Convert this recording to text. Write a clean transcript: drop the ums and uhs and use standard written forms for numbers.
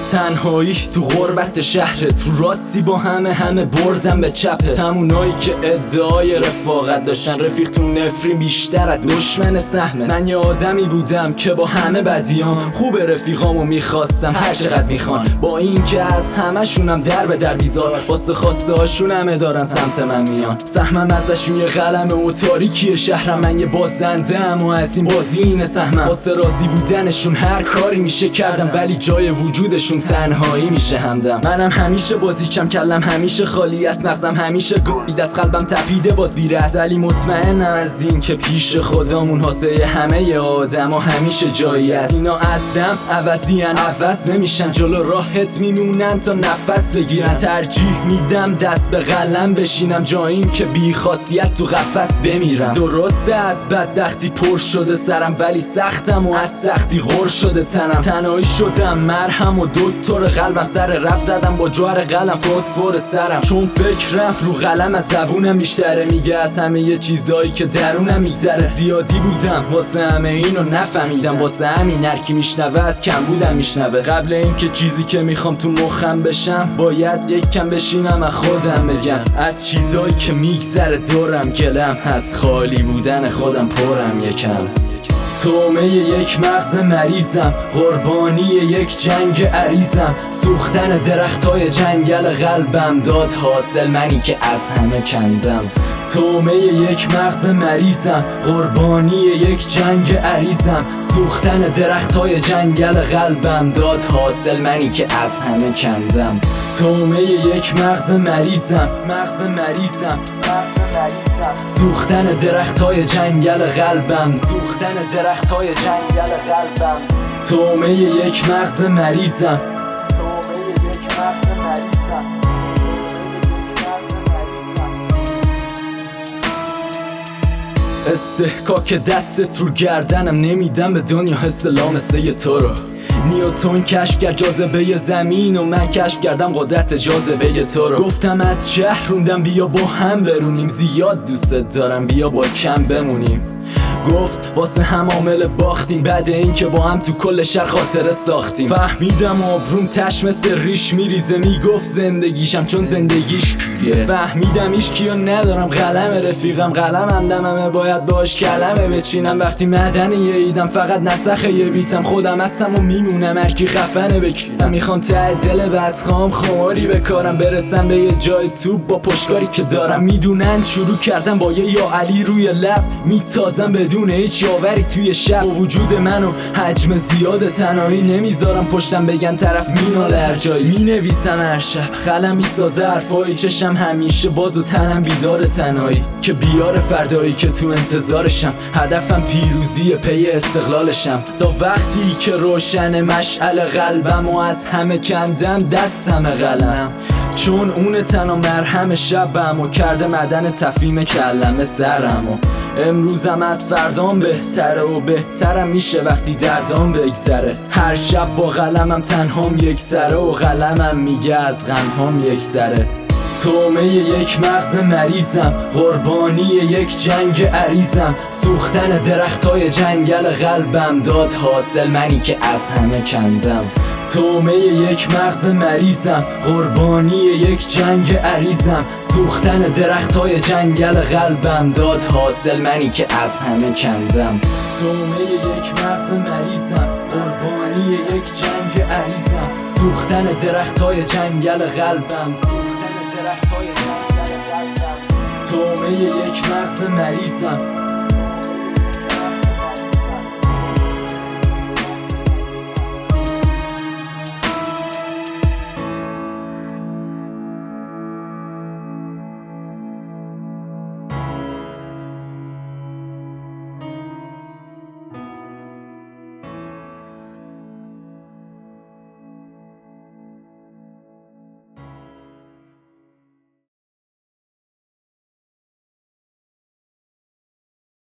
تنهایی تو غربت شهره، تو راستی با همه بردم به چپه. تمونایی که ادعای رفاقت داشتن، رفیق تو نفرین بیشتر از دشمن سهمت. من یه آدمی بودم که با همه بدیام خوب رفیقامو میخواستم هر چقدر میخوان، با این که از همشونم در به در بیزار، واسه خواسته هاشون همه دارن سمت من میان. سهمم ازشون یه قلمه و تاریکی شهرم، من یه بازنده ام و از این بازی اینه سهمم. واسه راضی بودنشون هر کاری میشه کردم، ولی جای وجودشون تنهایی میشه همدم. منم همیشه بازیچم، کلم همیشه خالی است، مغزم همیشه گوید از قلبم تپیده باز بیرست، ولی مطمئنم از این که پیش خدامون واسه همه آدم ها همیشه جایی است. اینا از دم عوضیان، عوض نمیشن، جلو راحت میمونن تا نفس بگیرن. ترجیح میدم دست به قلم بشینم، جاییم که بی خاصیت تو قفس بمیرم. درسته از بدبختی پر شده سرم، ولی سختم و از سختی غر شده تنم. تنهایی شدم مرهم و دکتر قلبم، سر رب زدم با جوهر قلم فسفر سرم، چون فکرم رو قلم از زبونم بیشتره، میگه از همه یه چیزایی که درونم میگذره. زیادی بودم واسه همه اینو نفهمیدم، واسه همین هر کی میشنوه از کم بودم میشنوه. قبل اینکه چیزی که میخوام تو مخم بشم، باید یک کم بشینم از خودم بگم، از چیزایی که میگذره دورم گلم، از خالی بودن خودم پرم یکم. تومه یک مغز مریضم، قربانی یک جنگ عریضم، سوختن درختای جنگل قلبم داد حاصل منی که از همه کندم. تومه یک مغز مریضم، قربانی یک جنگ عریضم، سوختن درختای جنگل قلبم داد حاصل منی که از همه کندم. تومه یک مغز مریضم، مغز مریضم، سوختن درختای جنگل قلبم، سوختن درختای جنگل قلبم. تومه یک مغز مریضم، تومه یک مغز مریضم. استحکاک دستت رو گردنم، نمیدم به دنیا حس لامسه تو رو. نیوتن کشف کرد جاذبه زمین و من کشف کردم قدرت جاذبه تو رو. گفتم از شهر روندم بیا با هم برونیم، زیاد دوستت دارم بیا با کم بمونیم. گفت واسه هم عامل باختیم، بعد این که با هم تو کل شهر خاطره ساختیم. فهمیدم آبروم تش مثل ریش میریزه، میگفت زندگیشم چون زندگیش کیه. فهمیدم ایش کیو ندارم، قلم رفیقم، قلمم دممه باید باش کلمه بچینم. وقتی مدن یه ایدم فقط نسخه یه بیتم، خودم هستم و میمونم هرکی خفنه بکیرم. میخوام ته دل بدخوام خماری بکارم، برسم به یه جای توپ با پشتکاری که دارم. میدونن شروع کردم با یه یا علی روی لب، میتازم بدون هیچ یاوری توی شب. با وجود من و حجم زیاد تنهایی، نمیذارم پشتم بگن طرف مینال هر جایی. مینویسم هر شب خلم میسازه حرفایی، چشم همیشه باز و تنم بیدار تنهایی، که بیار فردایی که تو انتظارشم. هدفم پیروزی پی استقلالشم، تا وقتی که روشن مشعل قلبم و از همه کندم دستم قلم، چون اون تنها مرهم شبم و کرده مدن تفهیم کلمه سرم. و امروزم از فردام بهتره و بهترم میشه وقتی دردام بگذره. هر شب با قلمم تنهام یک سره و قلمم میگه از غمهام یک سره. تومه یک مغز مریضم، قربانی یک جنگ عریضم، سوختن درختای جنگل قلبم داد حاصل منی که از همه کندم. تومه یک مغز مریضم، قربانی یک جنگ عریضم، سوختن درختای جنگل قلبم داد حاصل منی که از همه کندم. تومه یک مغز مریضم، قربانی یک جنگ عریضم، سوختن درختای جنگل قلبم، سوختن درختای جنگل قلبم. تومه یک مغز مریضم.